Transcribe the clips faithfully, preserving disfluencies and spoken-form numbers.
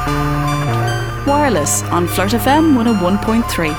Wireless on Flirt F M one oh one point three.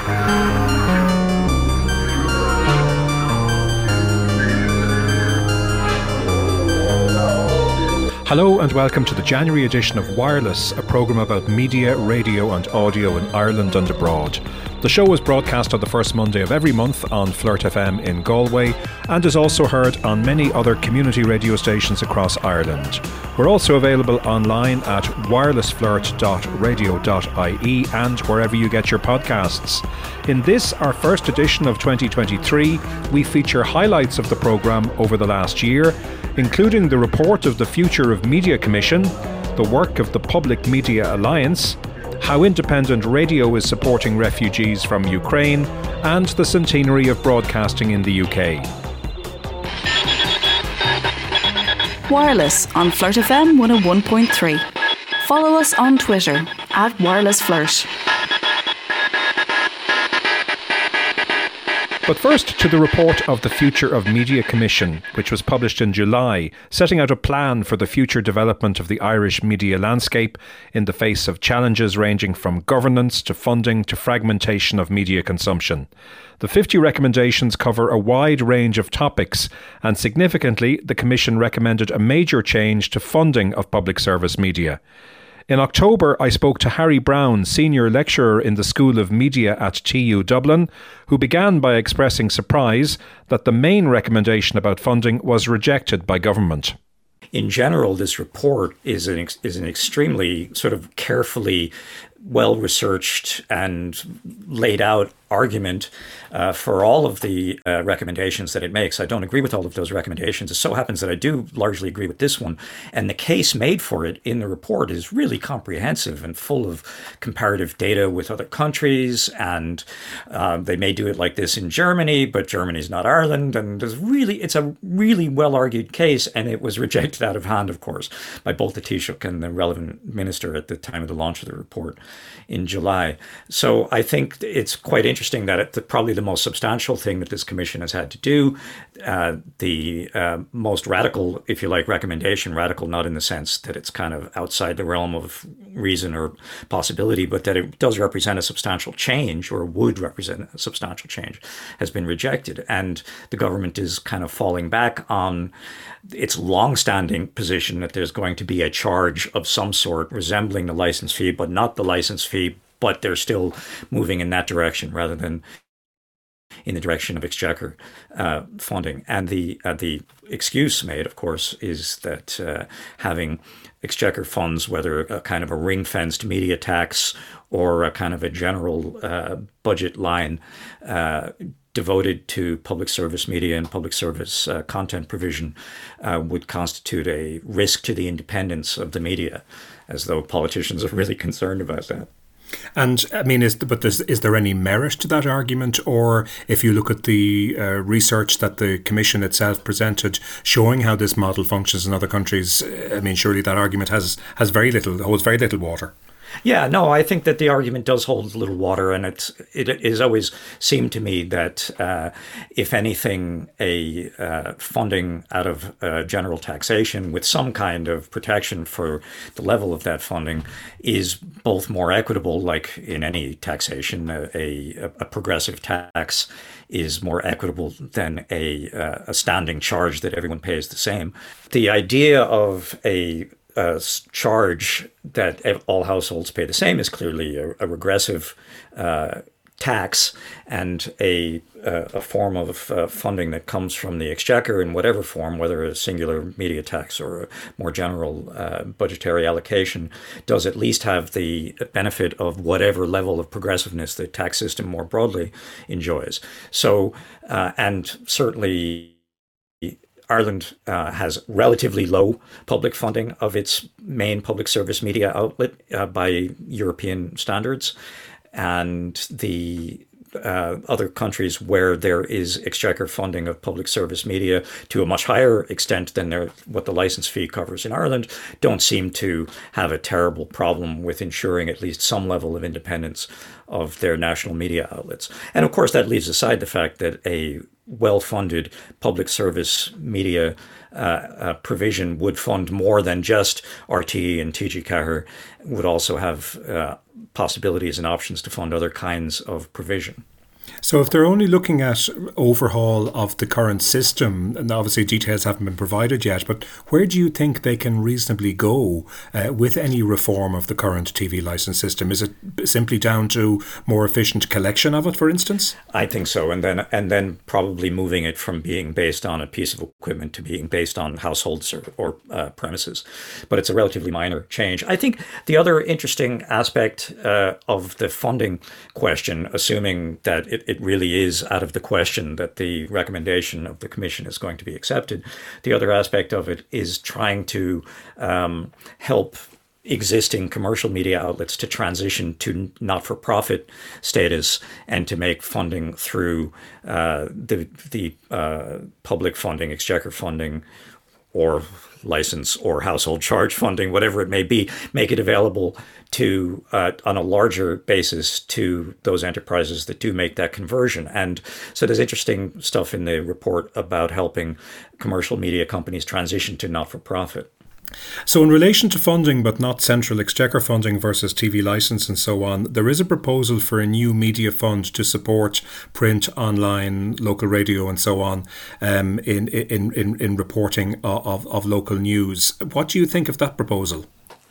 Hello and welcome to the January edition of Wireless, a programme about media, radio and audio in Ireland and abroad. The show is broadcast on the first Monday of every month on Flirt F M in Galway and is also heard on many other community radio stations across Ireland. We're also available online at wireless flirt dot radio dot I E and wherever you get your podcasts. In this, our first edition of twenty twenty-three, we feature highlights of the programme over the last year, including the report of the Future of Media Commission, the work of the Public Media Alliance, how independent radio is supporting refugees from Ukraine, and the centenary of broadcasting in the U K. Wireless on Flirt F M one oh one point three. Follow us on Twitter at Wireless Flirt. But first to the report of the Future of Media Commission, which was published in July, setting out a plan for the future development of the Irish media landscape in the face of challenges ranging from governance to funding to fragmentation of media consumption. The fifty recommendations cover a wide range of topics, and significantly, the Commission recommended a major change to funding of public service media. In October, I spoke to Harry Brown, Senior Lecturer in the School of Media at T U Dublin, who began by expressing surprise that the main recommendation about funding was rejected by government. In general, this report is an ex- is an extremely sort of carefully well-researched and laid out argument uh, for all of the uh, recommendations that it makes. I don't agree with all of those recommendations. It so happens that I do largely agree with this one. And the case made for it in the report is really comprehensive and full of comparative data with other countries. And uh, they may do it like this in Germany, but Germany's not Ireland. And there's really, it's a really well-argued case. And it was rejected out of hand, of course, by both the Taoiseach and the relevant minister at the time of the launch of the report in July. So I think it's quite interesting that it's probably the most substantial thing that this commission has had to do. Uh, the uh, most radical, if you like, recommendation, radical not in the sense that it's kind of outside the realm of reason or possibility, but that it does represent a substantial change or would represent a substantial change, has been rejected. And the government is kind of falling back on its long-standing position that there's going to be a charge of some sort resembling the license fee, but not the license fee, but they're still moving in that direction rather than in the direction of exchequer uh, funding. And the uh, the excuse made, of course, is that uh, having exchequer funds, whether a kind of a ring-fenced media tax or a kind of a general uh, budget line uh, devoted to public service media and public service uh, content provision uh, would constitute a risk to the independence of the media, as though politicians are really concerned about that. And I mean, is but there's, is there any merit to that argument? Or if you look at the uh, research that the Commission itself presented showing how this model functions in other countries, I mean, surely that argument has, has very little, holds very little water. Yeah, no, I think that the argument does hold a little water, and it's it has always seemed to me that uh, if anything, a uh, funding out of uh, general taxation with some kind of protection for the level of that funding is both more equitable, like in any taxation, a, a, a progressive tax is more equitable than a, uh, a standing charge that everyone pays the same. The idea of a Uh, charge that all households pay the same is clearly a, a regressive uh, tax and a uh, a form of uh, funding that comes from the exchequer in whatever form, whether a singular media tax or a more general uh, budgetary allocation, does at least have the benefit of whatever level of progressiveness the tax system more broadly enjoys. So, uh, and certainly Ireland uh, has relatively low public funding of its main public service media outlet uh, by European standards. And the uh, other countries where there is exchequer funding of public service media to a much higher extent than their, what the license fee covers in Ireland don't seem to have a terrible problem with ensuring at least some level of independence of their national media outlets. And of course, that leaves aside the fact that a well-funded public service media uh, uh, provision would fund more than just R T E and T G Ceathair, would also have uh, possibilities and options to fund other kinds of provision. So if they're only looking at overhaul of the current system, and obviously details haven't been provided yet, but where do you think they can reasonably go uh, with any reform of the current T V licence system? Is it simply down to more efficient collection of it, for instance? I think so. And then and then probably moving it from being based on a piece of equipment to being based on households or, or uh, premises. But it's a relatively minor change. I think the other interesting aspect uh, of the funding question, assuming that it, it really is out of the question that the recommendation of the Commission is going to be accepted. The other aspect of it is trying to um, help existing commercial media outlets to transition to not-for-profit status and to make funding through uh, the, the uh, public funding, exchequer funding, or license or household charge funding, whatever it may be, make it available to uh, on a larger basis to those enterprises that do make that conversion. And so there's interesting stuff in the report about helping commercial media companies transition to not-for-profit. So in relation to funding, but not central exchequer funding versus T V licence and so on, there is a proposal for a new media fund to support print, online, local radio and so on um, in, in, in, in reporting of, of local news. What do you think of that proposal?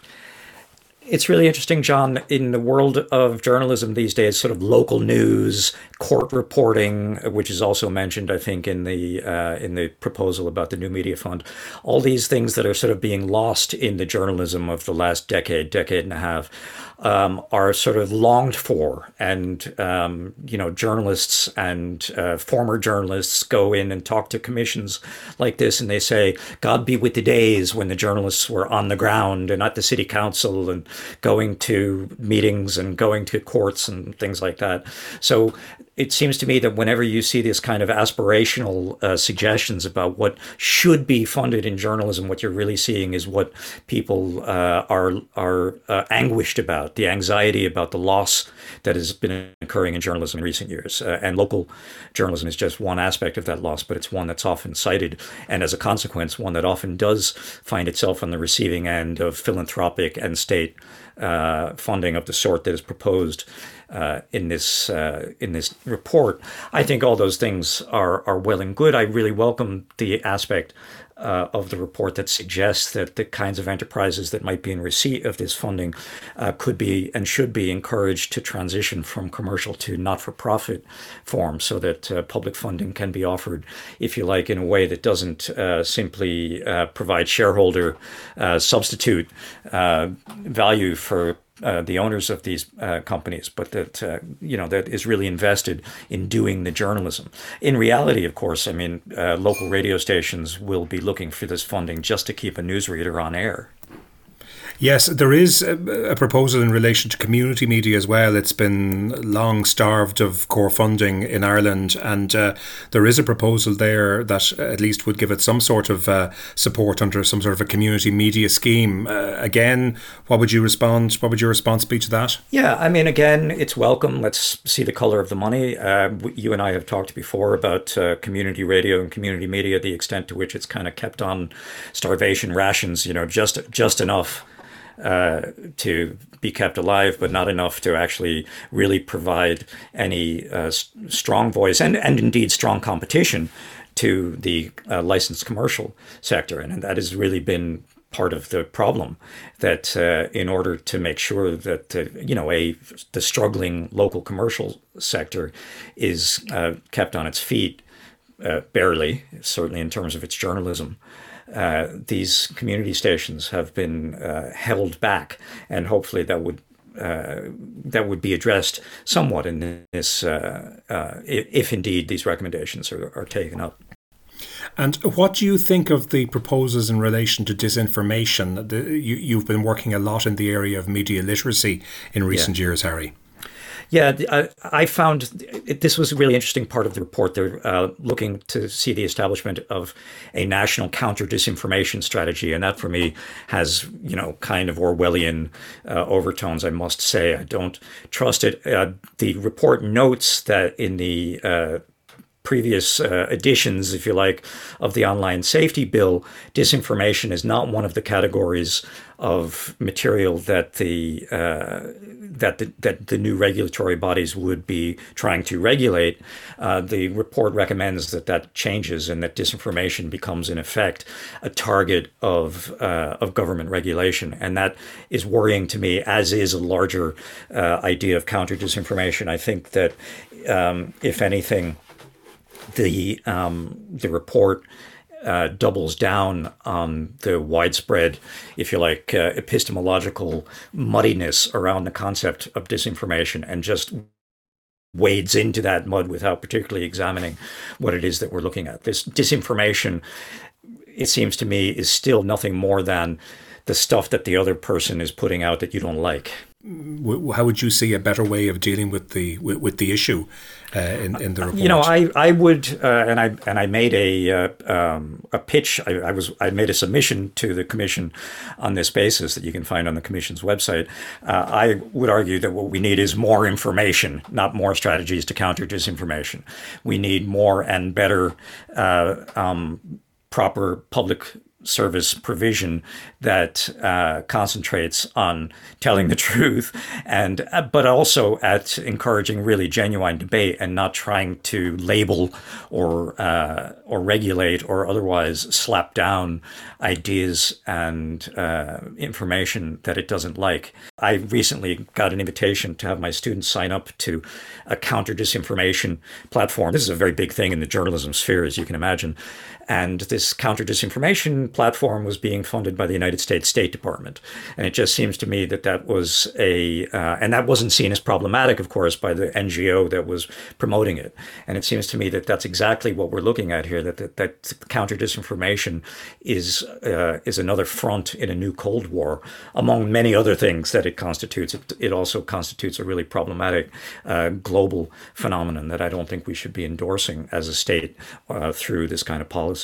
It's really interesting, John, in the world of journalism these days, sort of local news, court reporting, which is also mentioned, I think, in the uh, in the proposal about the new media fund, all these things that are sort of being lost in the journalism of the last decade, decade and a half, um, are sort of longed for. And, um, you know, journalists and uh, former journalists go in and talk to commissions like this, and they say, God be with the days when the journalists were on the ground and at the city council and going to meetings and going to courts and things like that. So it seems to me that whenever you see this kind of aspirational uh, suggestions about what should be funded in journalism, what you're really seeing is what people uh, are are uh, anguished about, the anxiety about the loss that has been occurring in journalism in recent years. Uh, and local journalism is just one aspect of that loss, but it's one that's often cited. And as a consequence, one that often does find itself on the receiving end of philanthropic and state uh, funding of the sort that is proposed uh, in this uh, in this report. I think all those things are are well and good. I really welcome the aspect Uh, of the report that suggests that the kinds of enterprises that might be in receipt of this funding uh, could be and should be encouraged to transition from commercial to not-for-profit form, so that uh, public funding can be offered, if you like, in a way that doesn't uh, simply uh, provide shareholder uh, substitute uh, value for Uh, the owners of these uh, companies, but that, uh, you know, that is really invested in doing the journalism. In reality, of course, I mean, uh, local radio stations will be looking for this funding just to keep a newsreader on air. Yes, there is a, a proposal in relation to community media as well. It's been long starved of core funding in Ireland, and uh, there is a proposal there that at least would give it some sort of uh, support under some sort of a community media scheme. Uh, again, what would you respond? What would your response be to that? Yeah, I mean, again, it's welcome. Let's see the color of the money. Uh, you and I have talked before about uh, community radio and community media, the extent to which it's kind of kept on starvation rations, you know, just just enough Uh, to be kept alive, but not enough to actually really provide any uh, st- strong voice and, and indeed strong competition to the uh, licensed commercial sector. And that has really been part of the problem, that uh, in order to make sure that, uh, you know, a the struggling local commercial sector is uh, kept on its feet, uh, barely, certainly in terms of its journalism, Uh, these community stations have been uh, held back, and hopefully that would uh, that would be addressed somewhat in this, uh, uh, if, if indeed these recommendations are, are taken up. And what do you think of the proposals in relation to disinformation? The, you, you've been working a lot in the area of media literacy in recent yeah. years, Harry. Yeah, I, I found this was a really interesting part of the report. They're uh, looking to see the establishment of a national counter-disinformation strategy. And that, for me, has, you know, kind of Orwellian uh, overtones, I must say. I don't trust it. Uh, the report notes that in the uh, previous uh, editions, if you like, of the Online Safety Bill, disinformation is not one of the categories of material that the uh, that the, that the new regulatory bodies would be trying to regulate. Uh, the report recommends that that changes and that disinformation becomes, in effect, a target of uh, of government regulation, and that is worrying to me. As is a larger uh, idea of counter disinformation. I think that um, if anything, the um, the report Uh, doubles down on the widespread, if you like, uh, epistemological muddiness around the concept of disinformation and just wades into that mud without particularly examining what it is that we're looking at. This disinformation, it seems to me, is still nothing more than the stuff that the other person is putting out that you don't like. How would you see a better way of dealing with the with, with the issue uh, in, in the report? You know, I I would uh, and I and I made a uh, um, a pitch. I, I was I made a submission to the Commission on this basis that you can find on the Commission's website. Uh, I would argue that what we need is more information, not more strategies to counter disinformation. We need more and better, uh, um, proper public service provision that uh, concentrates on telling the truth, and uh, but also at encouraging really genuine debate and not trying to label or uh, or regulate or otherwise slap down ideas and uh, information that it doesn't like. I recently got an invitation to have my students sign up to a counter disinformation platform. This is a very big thing in the journalism sphere, as you can imagine. And this counter disinformation platform was being funded by the United States State Department. And it just seems to me that that was a, uh, and that wasn't seen as problematic, of course, by the N G O that was promoting it. And it seems to me that that's exactly what we're looking at here, that that, that counter disinformation is, uh, is another front in a new Cold War. Among many other things that it constitutes, it, it also constitutes a really problematic uh, global phenomenon that I don't think we should be endorsing as a state uh, through this kind of policy.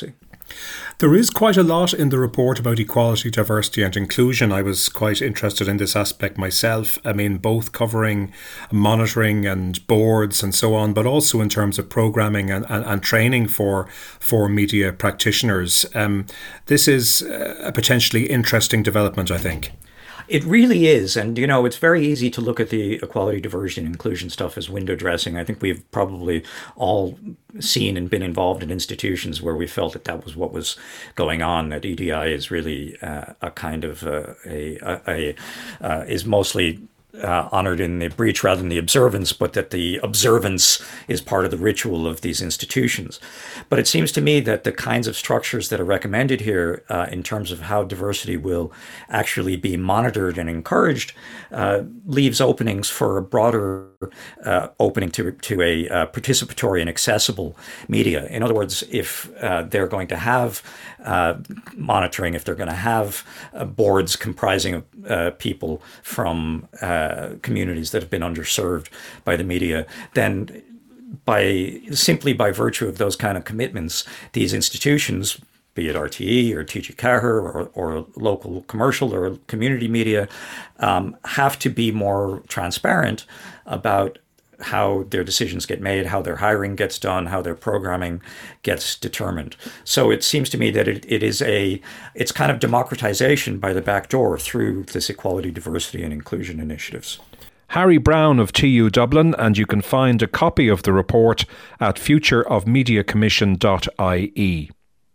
There is quite a lot in the report about equality, diversity and inclusion. I was quite interested in this aspect myself. I mean, both covering monitoring and boards and so on, but also in terms of programming and, and, and training for for media practitioners. Um, this is a potentially interesting development, I think. It really is. And, you know, it's very easy to look at the equality, diversity, and inclusion stuff as window dressing. I think we've probably all seen and been involved in institutions where we felt that that was what was going on, that E D I is really uh, a kind of uh, a, a, a uh, is mostly Uh, honored in the breach rather than the observance, but that the observance is part of the ritual of these institutions. But it seems to me that the kinds of structures that are recommended here uh, in terms of how diversity will actually be monitored and encouraged uh, leaves openings for a broader uh, opening to, to a uh, participatory and accessible media. In other words, if uh, they're going to have uh, monitoring, if they're going to have uh, boards comprising of uh, people from uh, Uh, communities that have been underserved by the media, then by simply by virtue of those kind of commitments, these institutions, be it R T E or T G Ceathair or, or local commercial or community media, um, have to be more transparent about how their decisions get made, how their hiring gets done, how their programming gets determined. So it seems to me that it, it is a, it's kind of democratization by the back door through this equality, diversity and inclusion initiatives. Harry Brown of T U Dublin, and you can find a copy of the report at future of media commission dot I E.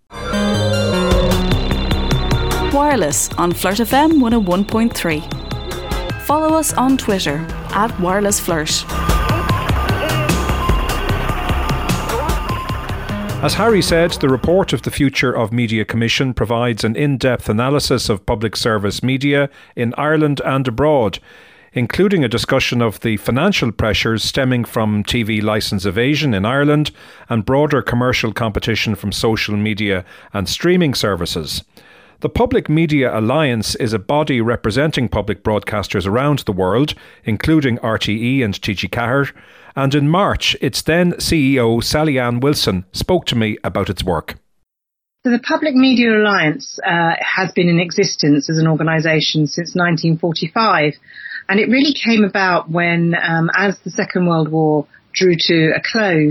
Wireless on Flirt F M one oh one point three. Follow us on Twitter at Wireless Flirt. As Harry said, the report of the Future of Media Commission provides an in-depth analysis of public service media in Ireland and abroad, including a discussion of the financial pressures stemming from T V licence evasion in Ireland and broader commercial competition from social media and streaming services. The Public Media Alliance is a body representing public broadcasters around the world, including R T E and T G Ceathair, and in March, its then C E O, Sally Ann Wilson, spoke to me about its work. So the Public Media Alliance uh, has been in existence as an organisation since nineteen forty-five, and it really came about when, um, as the Second World War drew to a close,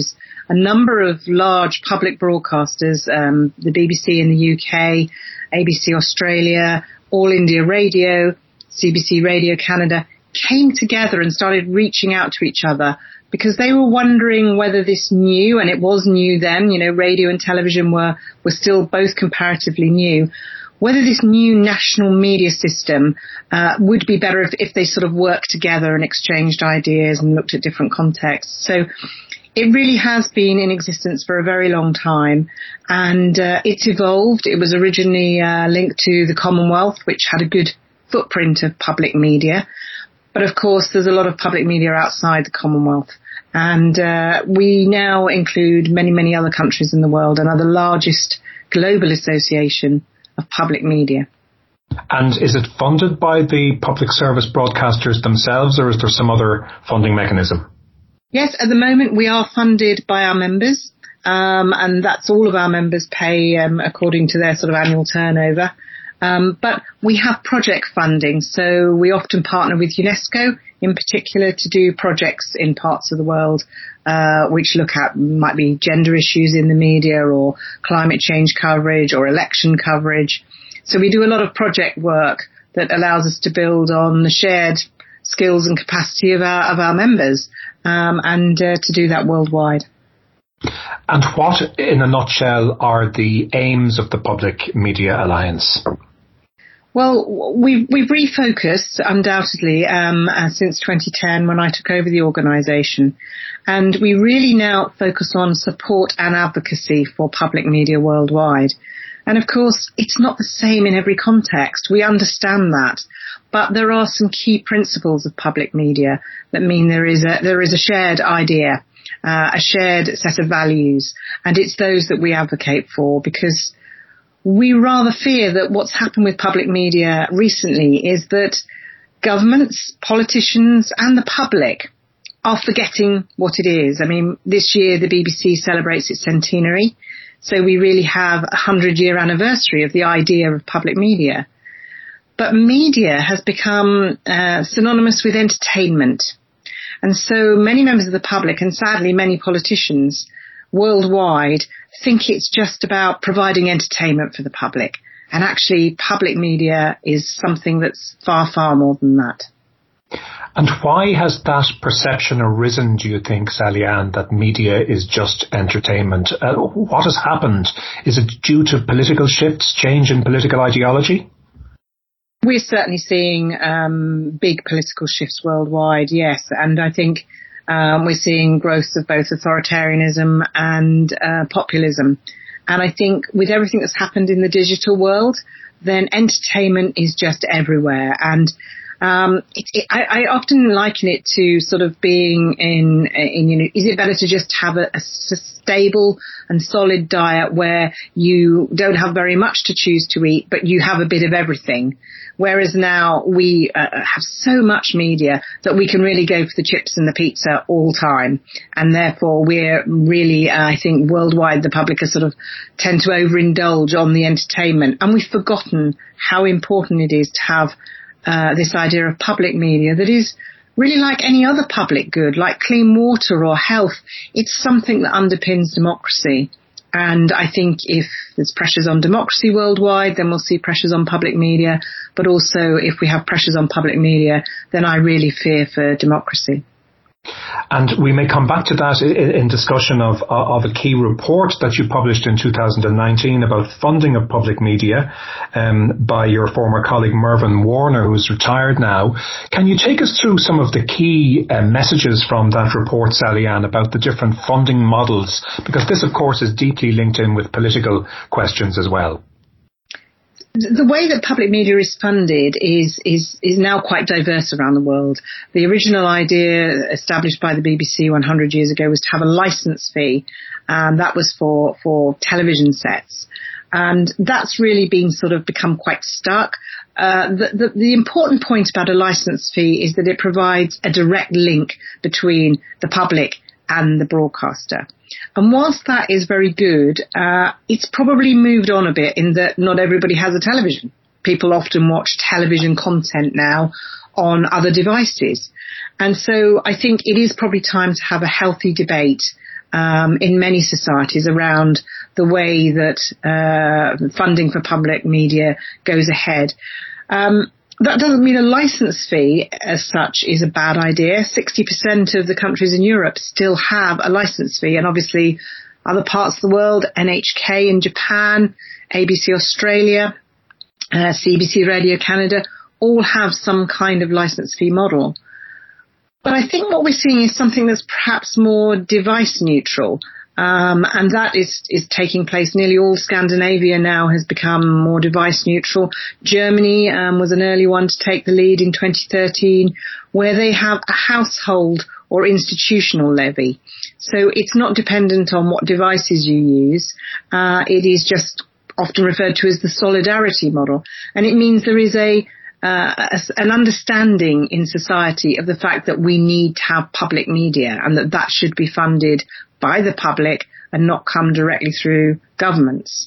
a number of large public broadcasters, um, the B B C in the U K, A B C Australia, All India Radio, C B C Radio Canada, came together and started reaching out to each other because they were wondering whether this new, and it was new then, you know, radio and television were, were still both comparatively new, whether this new national media system uh, would be better if, if they sort of worked together and exchanged ideas and looked at different contexts. So it really has been in existence for a very long time, and uh, it's evolved. It was originally uh, linked to the Commonwealth, which had a good footprint of public media. But of course, there's a lot of public media outside the Commonwealth. And uh, we now include many, many other countries in the world and are the largest global association of public media. And is it funded by the public service broadcasters themselves, or is there some other funding mechanism? Yes, at the moment we are funded by our members, um, and that's all of our members pay um, according to their sort of annual turnover. Um, but we have project funding, so we often partner with UNESCO in particular to do projects in parts of the world uh, which look at, might be gender issues in the media or climate change coverage or election coverage. So we do a lot of project work that allows us to build on the shared skills and capacity of our, of our members um, and uh, to do that worldwide. And what, in a nutshell, are the aims of the Public Media Alliance? Well, we've, we've refocused undoubtedly um, uh, since twenty ten when I took over the organisation, and we really now focus on support and advocacy for public media worldwide. And of course, it's not the same in every context. We understand that, but there are some key principles of public media that mean there is a there is a shared idea, uh, a shared set of values, and it's those that we advocate for because we rather fear that what's happened with public media recently is that governments, politicians and the public are forgetting what it is. I mean, this year the B B C celebrates its centenary, so we really have a hundred-year anniversary of the idea of public media. But media has become uh, synonymous with entertainment. And so many members of the public, and sadly many politicians worldwide, think it's just about providing entertainment for the public. And actually, public media is something that's far, far more than that. And why has that perception arisen, do you think, Sally-Anne, that media is just entertainment? Uh, what has happened? Is it due to political shifts, change in political ideology? We're certainly seeing um, big political shifts worldwide, yes. And I think um, we're seeing growth of both authoritarianism and uh, populism. And I think with everything that's happened in the digital world, then entertainment is just everywhere. And um, it, it, I, I often liken it to sort of being in, in you know, is it better to just have a, a stable and solid diet where you don't have very much to choose to eat, but you have a bit of everything? Whereas now we uh, have so much media that we can really go for the chips and the pizza all time. And therefore we're really, uh, I think worldwide, the public has sort of tend to overindulge on the entertainment. And we've forgotten how important it is to have uh, this idea of public media that is really like any other public good, like clean water or health. It's something that underpins democracy. And I think if there's pressures on democracy worldwide, then we'll see pressures on public media. But also, if we have pressures on public media, then I really fear for democracy. And we may come back to that in discussion of of a key report that you published in two thousand nineteen about funding of public media um, by your former colleague Mervyn Warner, who's retired now. Can you take us through some of the key uh, messages from that report, Sally-Anne, about the different funding models? Because this, of course, is deeply linked in with political questions as well. The way that public media is funded is, is, is now quite diverse around the world. The original idea established by the B B C one hundred years ago was to have a license fee, and that was for, for television sets. And that's really been sort of become quite stuck. Uh, the, the, the important point about a license fee is that it provides a direct link between the public and the broadcaster. And whilst that is very good, uh, it's probably moved on a bit in that not everybody has a television. People often watch television content now on other devices. And so I think it is probably time to have a healthy debate um, in many societies around the way that uh, funding for public media goes ahead. Um, that doesn't mean a license fee as such is a bad idea. sixty percent of the countries in Europe still have a license fee, and obviously other parts of the world, N H K in Japan, A B C Australia, uh, C B C Radio Canada, all have some kind of license fee model. But I think what we're seeing is something that's perhaps more device neutral. Um, and that is, is taking place. Nearly all Scandinavia now has become more device neutral. Germany um, was an early one to take the lead in twenty thirteen, where they have a household or institutional levy. So it's not dependent on what devices you use. Uh, it is just often referred to as the solidarity model. And it means there is a Uh, a, an understanding in society of the fact that we need to have public media and that that should be funded by the public and not come directly through governments.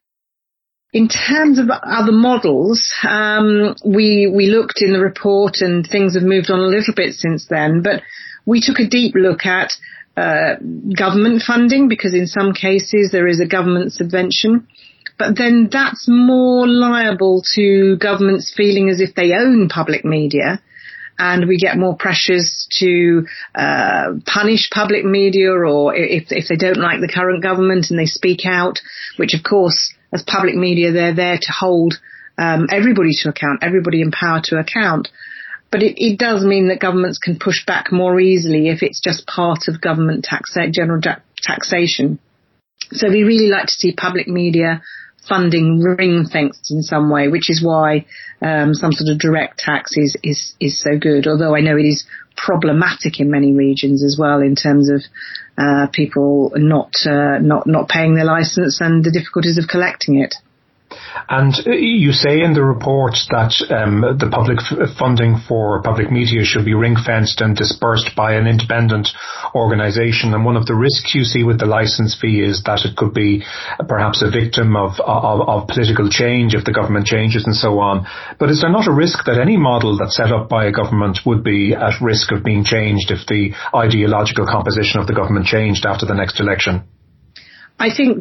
In terms of other models, um, we we looked in the report and things have moved on a little bit since then, but we took a deep look at uh, government funding, because in some cases there is a government subvention. But then that's more liable to governments feeling as if they own public media, and we get more pressures to uh, punish public media, or if, if they don't like the current government and they speak out, which of course, as public media, they're there to hold um, everybody to account, everybody in power to account. But it, it does mean that governments can push back more easily if it's just part of government tax, general taxation. So we really like to see public media funding ring-fenced in some way, which is why um, some sort of direct tax is, is, is so good, although I know it is problematic in many regions as well in terms of uh, people not, uh, not, not paying their license and the difficulties of collecting it. And you say in the report that um, the public f- funding for public media should be ring-fenced and dispersed by an independent organisation. And one of the risks you see with the licence fee is that it could be uh, perhaps a victim of, of, of political change if the government changes and so on. But is there not a risk that any model that's set up by a government would be at risk of being changed if the ideological composition of the government changed after the next election? I think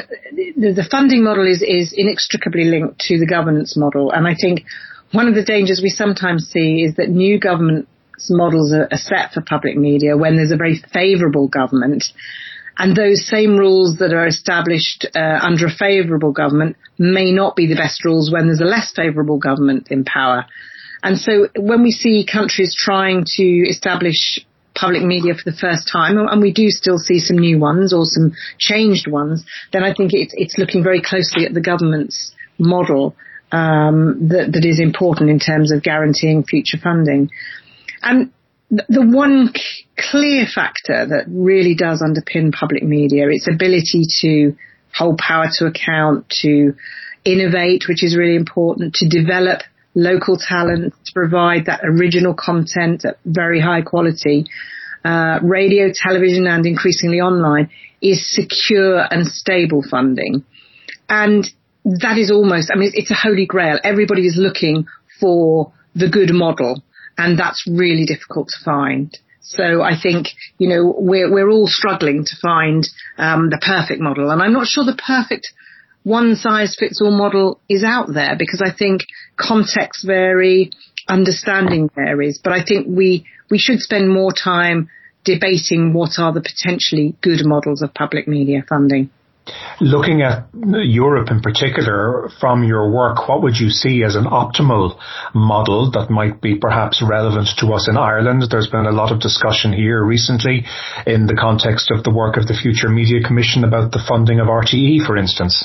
the funding model is, is inextricably linked to the governance model. And I think one of the dangers we sometimes see is that new governance models are set for public media when there's a very favourable government. And those same rules that are established uh, under a favourable government may not be the best rules when there's a less favourable government in power. And so when we see countries trying to establish public media for the first time, and we do still see some new ones or some changed ones, then I think it's, it's looking very closely at the government's model um, that, that is important in terms of guaranteeing future funding. And th- the one c- clear factor that really does underpin public media, its ability to hold power to account, to innovate, which is really important, to develop local talent, to provide that original content at very high quality, uh, radio, television, and increasingly online, is secure and stable funding. And that is almost, I mean, it's a holy grail. Everybody is looking for the good model, and that's really difficult to find. So I think, you know, we're, we're all struggling to find um, the perfect model. And I'm not sure the perfect one-size-fits-all model is out there, because I think contexts vary, understanding varies. But I think we, we should spend more time debating what are the potentially good models of public media funding. Looking at Europe in particular, from your work, what would you see as an optimal model that might be perhaps relevant to us in Ireland? There's been a lot of discussion here recently in the context of the work of the Future Media Commission about the funding of R T E, for instance.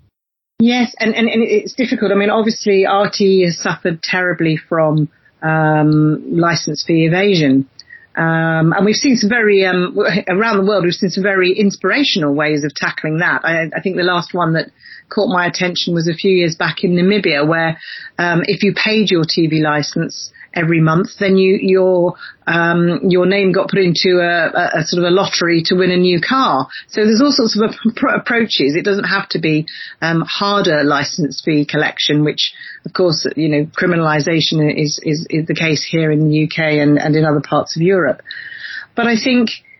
Yes, and, and, and it's difficult. I mean, obviously, R T E has suffered terribly from um, licence fee evasion. Um, and we've seen some very, um, around the world, we've seen some very inspirational ways of tackling that. I, I think the last one that caught my attention was a few years back in Namibia, where um, if you paid your T V licence every month, then you, your um, your name got put into a, a, a sort of a lottery to win a new car. So there's all sorts of ap- approaches. It doesn't have to be um, harder licence fee collection, which, of course, you know, criminalisation is, is, is the case here in the U K and, and in other parts of Europe. But I think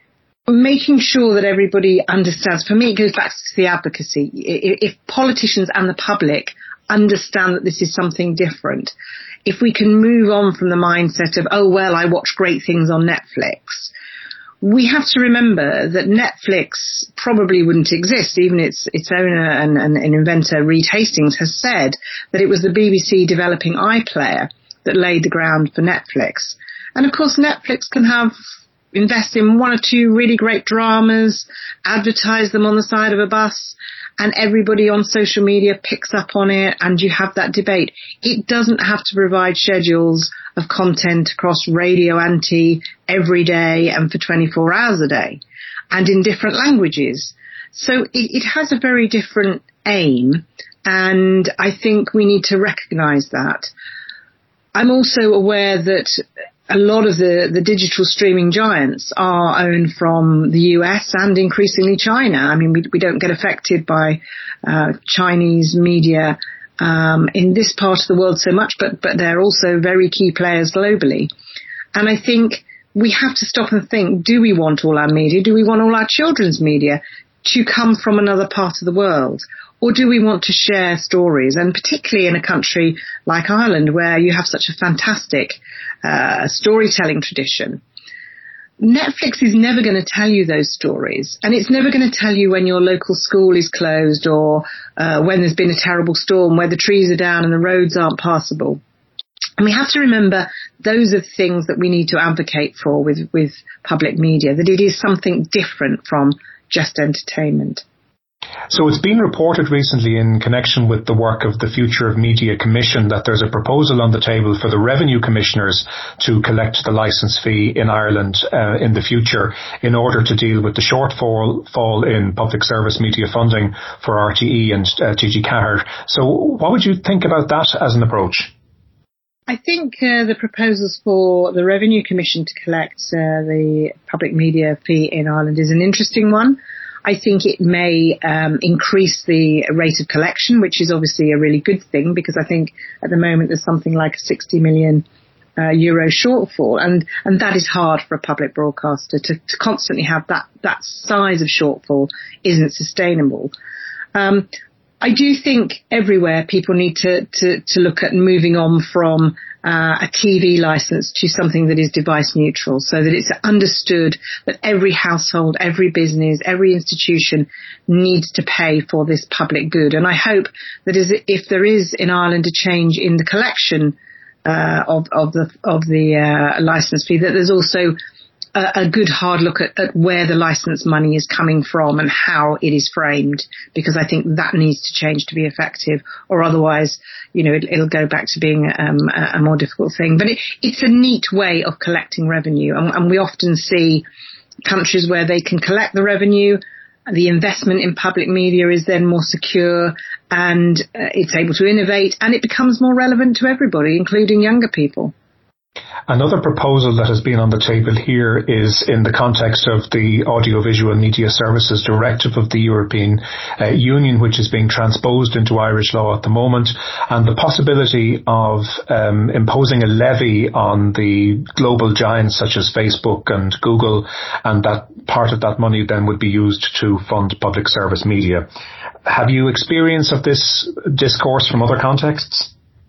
making sure that everybody understands. For me, it goes back to the advocacy. If politicians and the public understand that this is something different, if we can move on from the mindset of, oh, well, I watch great things on Netflix, we have to remember that Netflix probably wouldn't exist. Even its its owner and, and, and inventor, Reed Hastings, has said that it was the B B C developing iPlayer that laid the ground for Netflix. And of course, Netflix can have invest in one or two really great dramas, advertise them on the side of a bus, and everybody on social media picks up on it, and you have that debate. It doesn't have to provide schedules of content across radio and T V every day and for twenty-four hours a day and in different languages. So it, it has a very different aim, and I think we need to recognise that. I'm also aware that a lot of the, the digital streaming giants are owned from the U S and increasingly China. I mean, we, we don't get affected by uh, Chinese media um, in this part of the world so much, but, but they're also very key players globally. And I think we have to stop and think, do we want all our media? Do we want all our children's media to come from another part of the world? Or do we want to share stories? And particularly in a country like Ireland, where you have such a fantastic uh, storytelling tradition, Netflix is never going to tell you those stories. And it's never going to tell you when your local school is closed, or uh, when there's been a terrible storm, where the trees are down and the roads aren't passable. And we have to remember those are things that we need to advocate for with, with public media, that it is something different from just entertainment. So it's been reported recently in connection with the work of the Future of Media Commission that there's a proposal on the table for the revenue commissioners to collect the licence fee in Ireland uh, in the future in order to deal with the shortfall fall in public service media funding for R T E and uh, T G Ceathair. So what would you think about that as an approach? I think uh, the proposals for the Revenue Commission to collect uh, the public media fee in Ireland is an interesting one. I think it may um, increase the rate of collection, which is obviously a really good thing, because I think at the moment there's something like a sixty million uh, euro shortfall, and, and that is hard for a public broadcaster to, to constantly have that, that size of shortfall isn't sustainable. Um, I do think everywhere people need to, to, to look at moving on from uh, a T V license to something that is device neutral, so that it's understood that every household, every business, every institution needs to pay for this public good. And I hope that is, if there is in Ireland a change in the collection uh, of, of the, of the uh, license fee, that there's also a good hard look at, at where the license money is coming from and how it is framed, because I think that needs to change to be effective, or otherwise, you know, it, it'll go back to being um, a, a more difficult thing. But it, it's a neat way of collecting revenue, and, and we often see countries where they can collect the revenue, the investment in public media is then more secure, and uh, it's able to innovate, and it becomes more relevant to everybody, including younger people. Another proposal that has been on the table here is in the context of the Audiovisual Media Services Directive of the European uh, Union, which is being transposed into Irish law at the moment, and the possibility of um, imposing a levy on the global giants such as Facebook and Google, and that part of that money then would be used to fund public service media. Have you experience of this discourse from other contexts?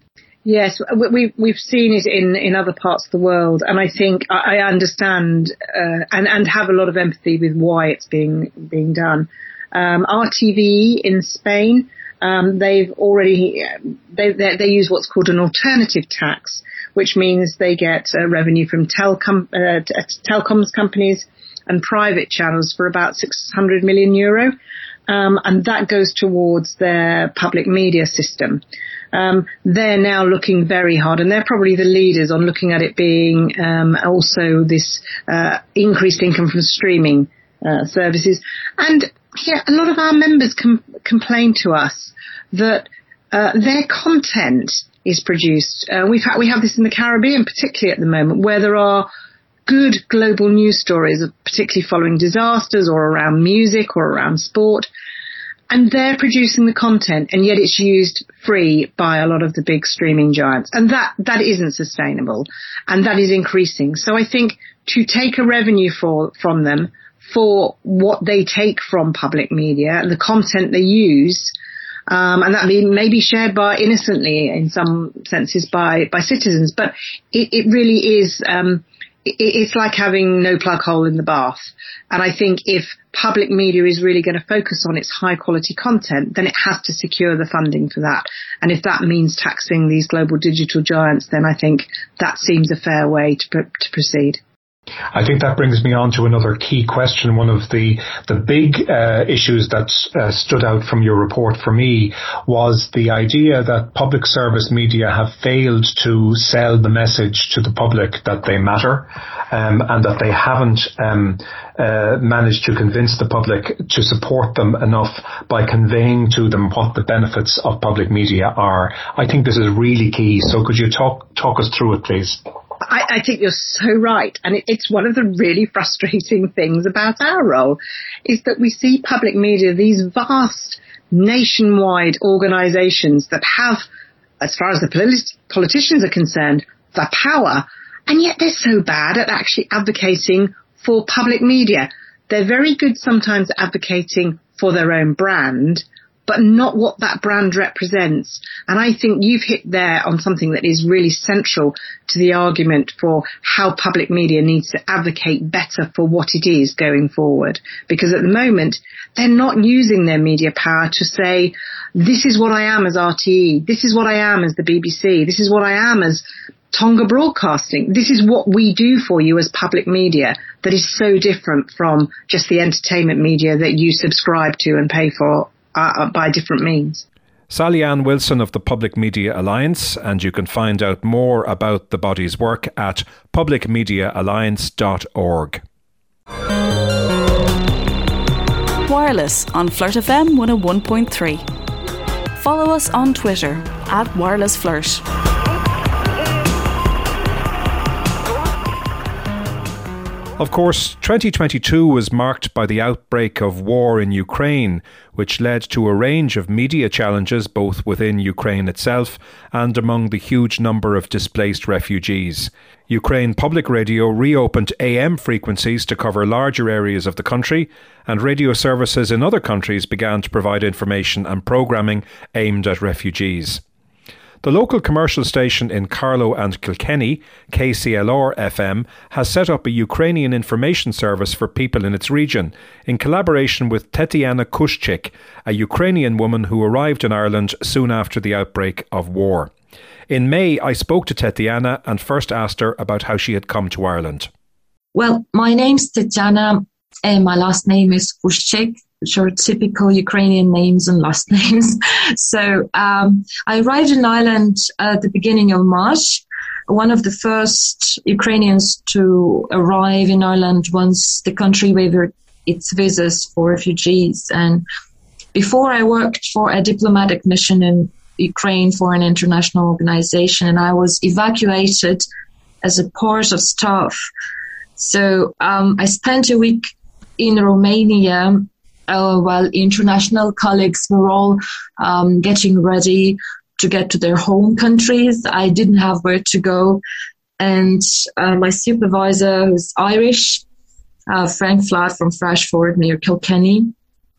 Yes, we, we've seen it in, in other parts of the world, and I think I understand uh, and, and have a lot of empathy with why it's being being done. Um, R T V E in Spain, um, they've already they, they they use what's called an alternative tax, which means they get uh, revenue from telecom uh, telecoms companies and private channels for about six hundred million euro, um, and that goes towards their public media system. Um, they're now looking very hard, and they're probably the leaders on looking at it being um, also this uh, increased income from streaming uh, services. And yeah, a lot of our members com- complain to us that uh, their content is produced. Uh, we've ha- we have this in the Caribbean, particularly at the moment, where there are good global news stories, particularly following disasters or around music or around sport. And they're producing the content, and yet it's used free by a lot of the big streaming giants. And that, that isn't sustainable, and that is increasing. So I think to take a revenue for, from them for what they take from public media, the content they use, um, and that may, may be shared by innocently in some senses by, by citizens. But it, it really is, um, it, it's like having no plug hole in the bath. And I think if public media is really going to focus on its high quality content, then it has to secure the funding for that. And if that means taxing these global digital giants, then I think that seems a fair way to, pr- to proceed. I think that brings me on to another key question. One of the the big uh, issues that uh, stood out from your report for me was the idea that public service media have failed to sell the message to the public that they matter, um, and that they haven't um, uh, managed to convince the public to support them enough by conveying to them what the benefits of public media are. I think this is really key. So could you talk talk us through it, please? I, I think you're so right. And it, it's one of the really frustrating things about our role is that we see public media, these vast nationwide organizations that have, as far as the polit- politicians are concerned, the power. And yet they're so bad at actually advocating for public media. They're very good sometimes at advocating for their own brand, but not what that brand represents. And I think you've hit there on something that is really central to the argument for how public media needs to advocate better for what it is going forward. Because at the moment, they're not using their media power to say, this is what I am as R T E, this is what I am as the B B C, this is what I am as Tonga Broadcasting. This is what we do for you as public media that is so different from just the entertainment media that you subscribe to and pay for Uh, by different means. Sally-Anne Wilson of the Public Media Alliance, and you can find out more about the body's work at public media alliance dot org. Wireless on Flirt F M one oh one point three. Follow us on Twitter at Wireless Flirt. Of course, twenty twenty-two was marked by the outbreak of war in Ukraine, which led to a range of media challenges both within Ukraine itself and among the huge number of displaced refugees. Ukraine Public Radio reopened A M frequencies to cover larger areas of the country, and radio services in other countries began to provide information and programming aimed at refugees. The local commercial station in Carlow and Kilkenny, K C L R F M, has set up a Ukrainian information service for people in its region, in collaboration with Tetiana Kushchik, a Ukrainian woman who arrived in Ireland soon after the outbreak of war. In May, I spoke to Tetiana and first asked her about how she had come to Ireland. Well, my name's Tetiana and my last name is Kushchik, which are typical Ukrainian names and last names. So um, I arrived in Ireland at the beginning of March, one of the first Ukrainians to arrive in Ireland once the country waived its visas for refugees. And before I worked for a diplomatic mission in Ukraine for an international organization, and I was evacuated as a part of staff. So um, I spent a week in Romania uh, while international colleagues were all um, getting ready to get to their home countries. I didn't have where to go. And uh, my supervisor, who's Irish, uh, Frank Flatt from Frashford near Kilkenny,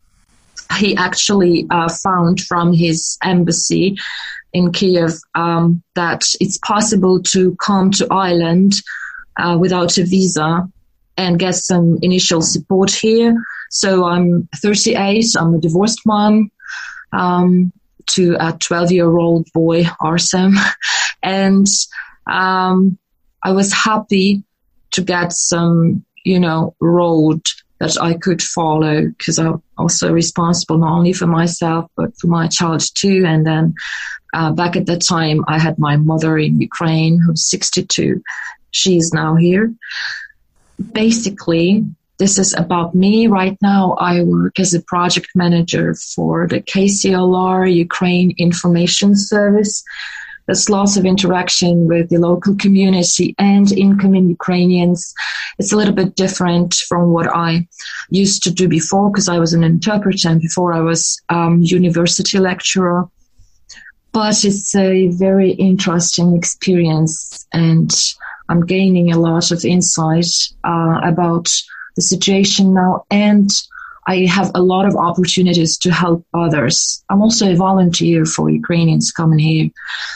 he actually uh, found from his embassy in Kiev um, that it's possible to come to Ireland uh, without a visa and get some initial support here. So I'm thirty-eight, I'm a divorced mom um, to a twelve-year-old boy, Arsem, and um, I was happy to get some, you know, road that I could follow, because I'm also responsible not only for myself, but for my child too. And then uh, back at that time, I had my mother in Ukraine, who's sixty-two. She's now here. Basically, this is about me. Right now, I work as a project manager for the K C L R Ukraine Information Service. There's lots of interaction with the local community and incoming Ukrainians. It's a little bit different from what I used to do before, because I was an interpreter and before I was um, university lecturer. But it's a very interesting experience, and I'm gaining a lot of insight uh, about the situation now, and I have a lot of opportunities to help others. I'm also a volunteer for Ukrainians coming here.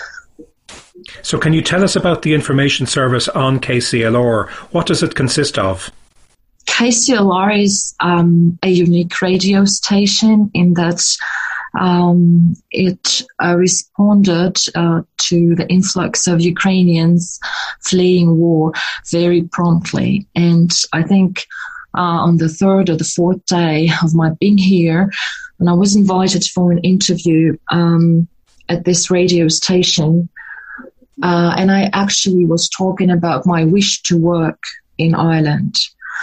So can you tell us about the information service on K C L R? What does it consist of? K C L R is um, a unique radio station in that um, it uh, responded uh, to the influx of Ukrainians fleeing war very promptly. And I think uh, on the third or the fourth day of my being here, and I was invited for an interview um, at this radio station, uh, and I actually was talking about my wish to work in Ireland.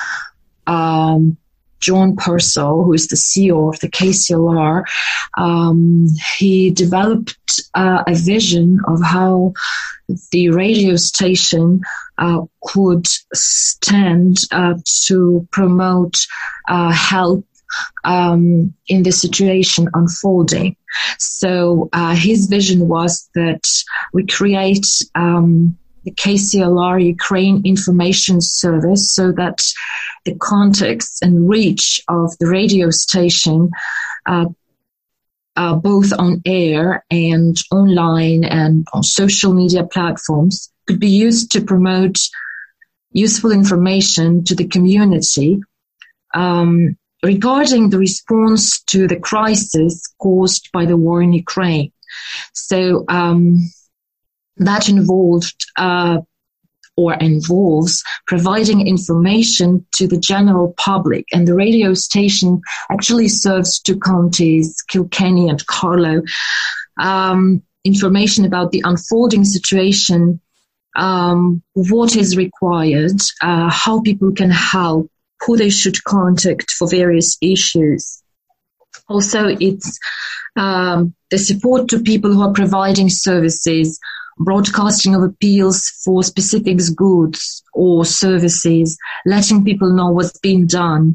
Um, John Purcell, who is the C E O of the K C L R, um, he developed uh, a vision of how the radio station uh, could stand uh, to promote uh, help um, in the situation unfolding. So uh, his vision was that we create um, the K C L R Ukraine Information Service so that the context and reach of the radio station, uh, uh, both on air and online and on social media platforms, could be used to promote useful information to the community um, regarding the response to the crisis caused by the war in Ukraine. So um, that involved uh, or involves providing information to the general public. And the radio station actually serves two counties, Kilkenny and Carlow, um, information about the unfolding situation, um, what is required, uh, how people can help, who they should contact for various issues. Also, it's um, the support to people who are providing services, broadcasting of appeals for specific goods or services, letting people know what's being done,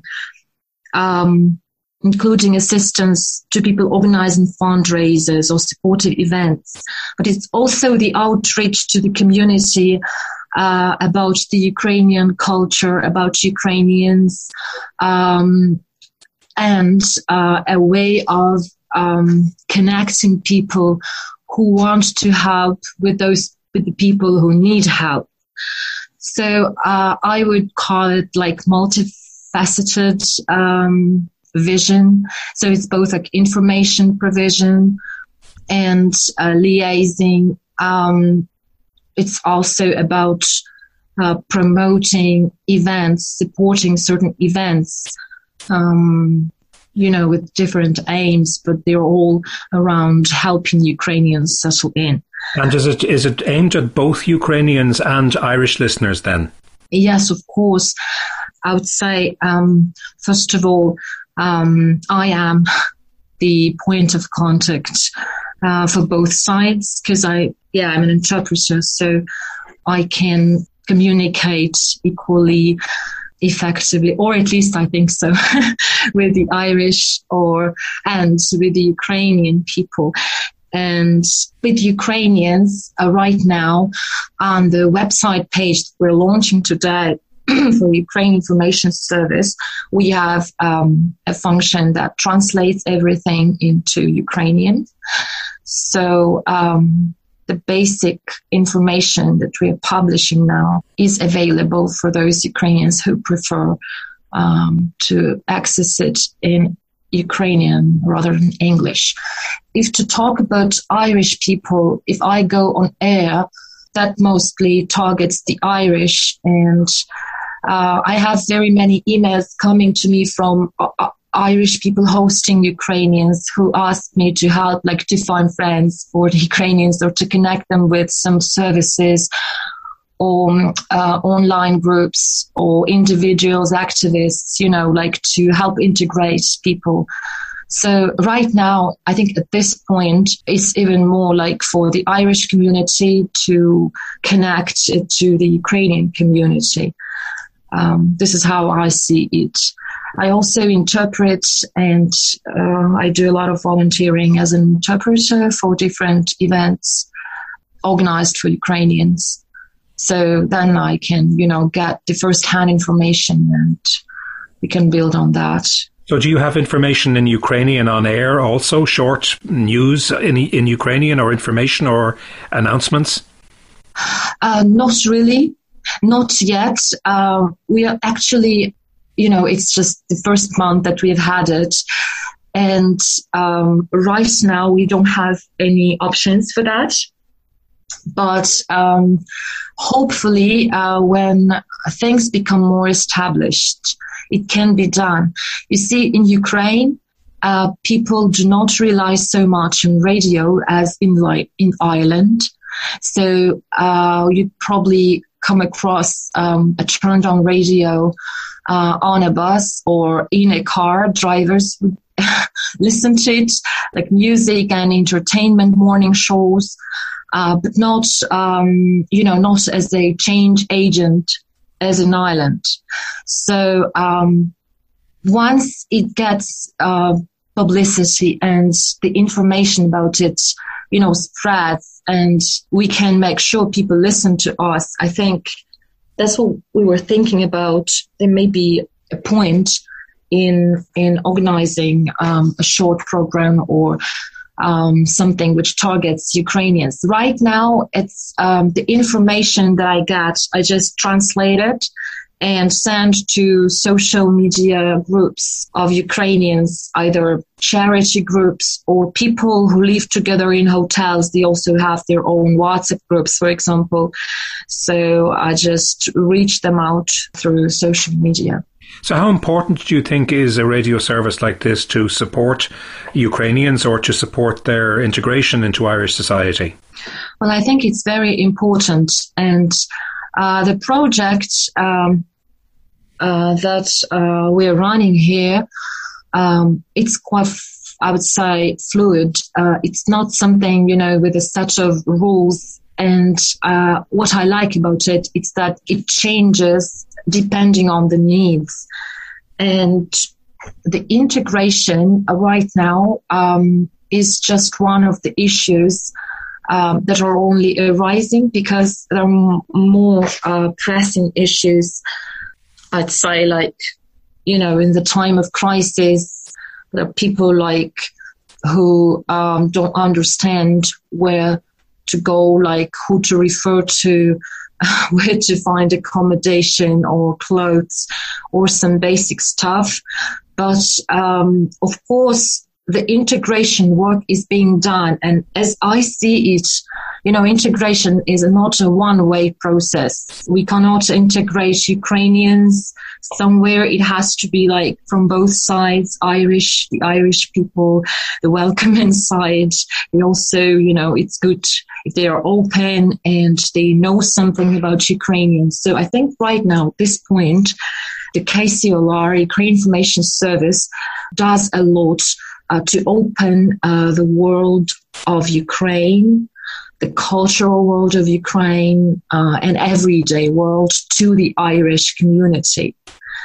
um, including assistance to people organizing fundraisers or supportive events. But it's also the outreach to the community uh, about the Ukrainian culture, about Ukrainians, um, and uh, a way of um, connecting people who want to help with those with the people who need help. So uh, I would call it like multifaceted um, vision. So it's both like information provision and uh, liaising. Um, it's also about uh, promoting events, supporting certain events. Um, you know, with different aims, but they're all around helping Ukrainians settle in. And is it is it aimed at both Ukrainians and Irish listeners then? Yes, of course. I would say, um, first of all, um, I am the point of contact uh, for both sides because I, yeah, I'm an interpreter, so I can communicate equally effectively, or at least I think so, with the Irish or and with the Ukrainian people. And with Ukrainians uh, right now on the website page we're launching today for Ukraine Information Service, we have um, a function that translates everything into Ukrainian. So um, the basic information that we are publishing now is available for those Ukrainians who prefer um, to access it in Ukrainian rather than English. If to talk about Irish people, if I go on air, that mostly targets the Irish, and uh, I have very many emails coming to me from uh, Irish people hosting Ukrainians who ask me to help, like to find friends for the Ukrainians or to connect them with some services or uh, online groups or individuals, activists, you know, like to help integrate people. So right now, I think at this point, it's even more like for the Irish community to connect it to the Ukrainian community. Um, this is how I see it. I also interpret, and uh, I do a lot of volunteering as an interpreter for different events organized for Ukrainians. So then I can, you know, get the first-hand information and we can build on that. So do you have information in Ukrainian on air also, short news in in Ukrainian or information or announcements? Uh, not really, not yet. Uh, we are actually, you know, it's just the first month that we've had it. And um, right now we don't have any options for that. But um, hopefully uh, when things become more established, it can be done. You see, in Ukraine, uh, people do not rely so much on radio as in like in Ireland. So uh, you probably come across um, a turned on radio uh, on a bus or in a car. Drivers would listen to it, like music and entertainment morning shows, uh, but not, um, you know, not as a change agent as in Ireland. So um, once it gets uh, publicity and the information about it, you know, spreads, and we can make sure people listen to us, I think that's what we were thinking about. There may be a point in in organizing um, a short program or um, something which targets Ukrainians. Right now, it's um, the information that I get, I just translate it and send to social media groups of Ukrainians, either charity groups or people who live together in hotels. They also have their own WhatsApp groups, for example. So I just reach them out through social media. So how important do you think is a radio service like this to support Ukrainians or to support their integration into Irish society? Well, I think it's very important. And uh, the project um, uh, that uh, we're running here, um, it's quite, I would say, fluid. Uh, it's not something, you know, with a set of rules. And uh, what I like about it is that it changes depending on the needs. And the integration right now um, is just one of the issues um, that are only arising because there are more uh, pressing issues, I'd say, like, you know, in the time of crisis, there are people like who um, don't understand where to go, like who to refer to, where to find accommodation or clothes or some basic stuff. But um, of course, the integration work is being done. And as I see it, you know, integration is not a one-way process. We cannot integrate Ukrainians somewhere. It has to be like from both sides, Irish, the Irish people, the welcoming side. And also, you know, it's good if they are open and they know something about Ukrainians. So I think right now, at this point, the K C L R, Ukraine Information Service, does a lot uh, to open uh, the world of Ukraine, the cultural world of Ukraine, uh, and everyday world to the Irish community.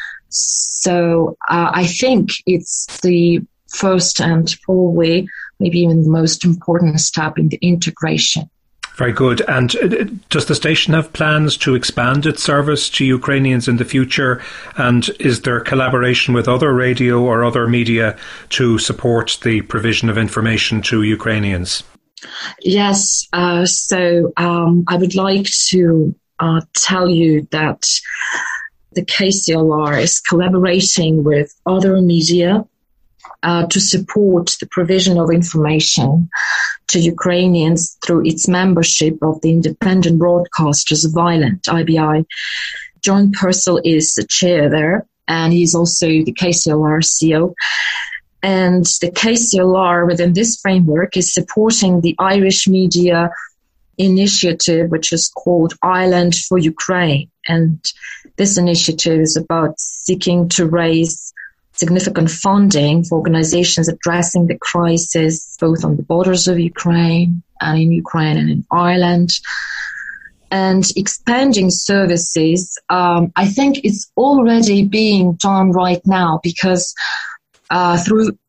So uh, I think it's the first and probably maybe even the most important step in the integration. Very good. And does the station have plans to expand its service to Ukrainians in the future? And is there collaboration with other radio or other media to support the provision of information to Ukrainians? Yes. Uh, so um, I would like to uh, tell you that the K C L R is collaborating with other media uh, to support the provision of information to Ukrainians through its membership of the Independent Broadcasters of Ireland, I B I. John Purcell is the chair there, and he's also the K C L R C E O. And the K C L R within this framework is supporting the Irish media initiative, which is called Ireland for Ukraine. And this initiative is about seeking to raise significant funding for organizations addressing the crisis, both on the borders of Ukraine and in Ukraine and in Ireland. And expanding services, um, I think it's already being done right now because uh, through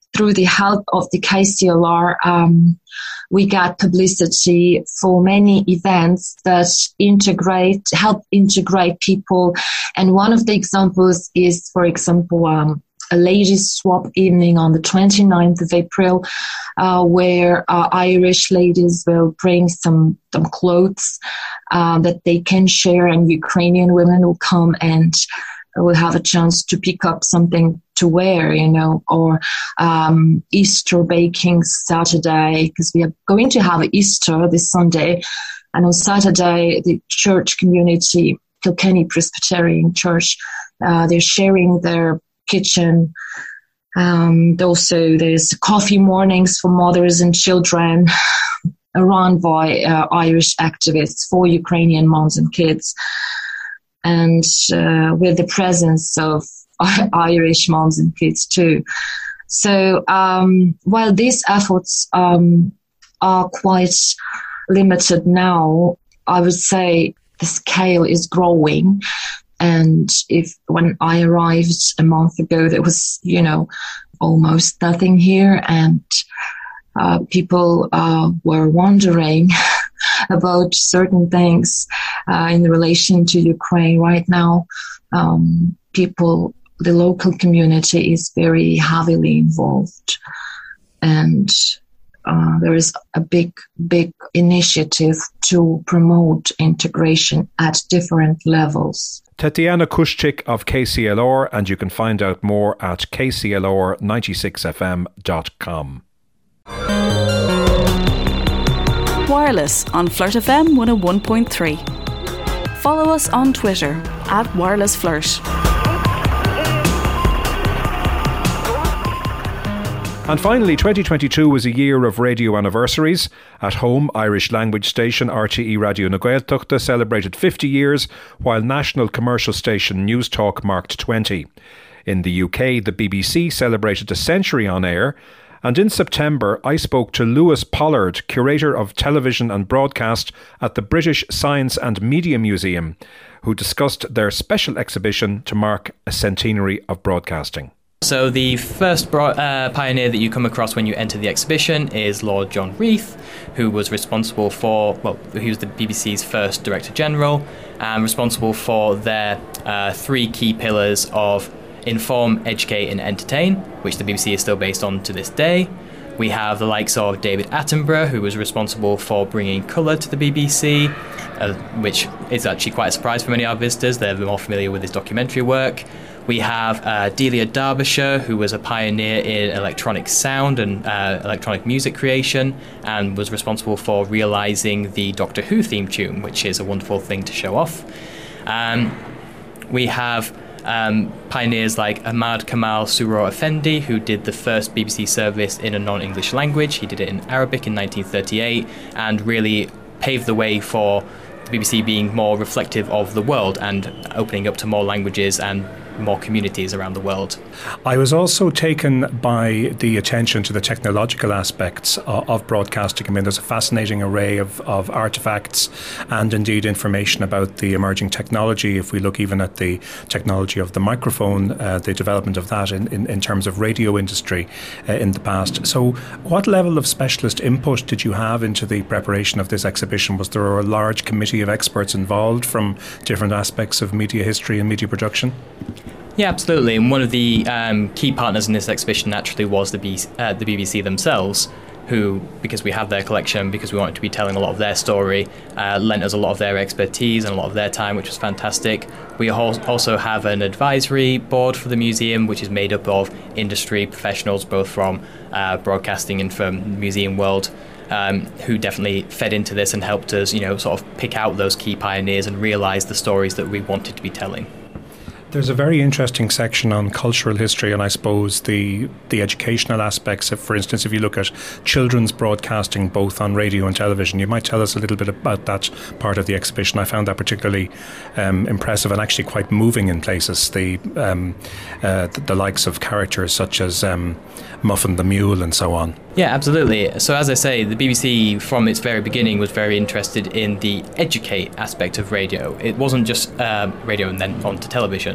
through the help of the K C L R, um, we got publicity for many events that integrate, help integrate people. And one of the examples is, for example, um, a ladies' swap evening on the twenty-ninth of April, uh, where uh, Irish ladies will bring some, some clothes uh, that they can share, and Ukrainian women will come and will have a chance to pick up something to wear, you know, or um, Easter baking Saturday, because we are going to have Easter this Sunday. And on Saturday, the church community, Kilkenny Presbyterian Church, uh, they're sharing their kitchen. Um, also, there's coffee mornings for mothers and children run by uh, Irish activists for Ukrainian moms and kids. And uh, with the presence of Irish moms and kids too. So um, while these efforts um, are quite limited now, I would say the scale is growing. And if when I arrived a month ago, there was, you know, almost nothing here, and uh, people uh, were wondering about certain things uh, in relation to Ukraine right now. Um, people, the local community is very heavily involved, and uh, there is a big, big initiative to promote integration at different levels. Tetiana Kuszczyk of K C L R, and you can find out more at k c l r ninety-six f m dot com. Wireless on Flirt F M one oh one point three. Follow us on Twitter at Wireless Flirt. And finally, twenty twenty-two was a year of radio anniversaries. At home, Irish language station R T E Radio na Gaeltachta celebrated fifty years, while national commercial station News Talk marked twenty. In the U K, the B B C celebrated a century on air. And in September, I spoke to Lewis Pollard, Curator of Television and Broadcast at the British Science and Media Museum, who discussed their special exhibition to mark a centenary of broadcasting. So the first bro- uh, pioneer that you come across when you enter the exhibition is Lord John Reith, who was responsible for, well, he was the B B C's first Director General, and responsible for their uh, three key pillars of inform, educate and entertain, which the B B C is still based on to this day. We have the likes of David Attenborough, who was responsible for bringing colour to the B B C, uh, which is actually quite a surprise for many of our visitors. They're more familiar with his documentary work. We have uh, Delia Derbyshire, who was a pioneer in electronic sound and uh, electronic music creation, and was responsible for realising the Doctor Who theme tune, which is a wonderful thing to show off. Um, we have um, pioneers like Ahmad Kamal Suror Effendi, who did the first B B C service in a non-English language. He did it in Arabic in nineteen thirty-eight and really paved the way for the B B C being more reflective of the world and opening up to more languages and more communities around the world. I was also taken by the attention to the technological aspects of, of broadcasting. I mean, there's a fascinating array of, of artefacts and indeed information about the emerging technology. If we look even at the technology of the microphone, uh, the development of that in, in, in terms of radio industry uh, in the past. So what level of specialist input did you have into the preparation of this exhibition? Was there a large committee of experts involved from different aspects of media history and media production? Yeah, absolutely. And one of the um, key partners in this exhibition naturally was the, B- uh, the B B C themselves, who, because we have their collection, because we wanted to be telling a lot of their story, uh, lent us a lot of their expertise and a lot of their time, which was fantastic. We also have an advisory board for the museum, which is made up of industry professionals, both from uh, broadcasting and from the museum world, um, who definitely fed into this and helped us, you know, sort of pick out those key pioneers and realise the stories that we wanted to be telling. There's a very interesting section on cultural history and I suppose the the educational aspects. If, for instance, if you look at children's broadcasting both on radio and television, you might tell us a little bit about that part of the exhibition. I found that particularly um, impressive and actually quite moving in places. The um, uh, the, the likes of characters such as um, Muffin the Mule and so on. Yeah, absolutely. So as I say, the B B C from its very beginning was very interested in the educate aspect of radio. It wasn't just uh, radio and then on to television.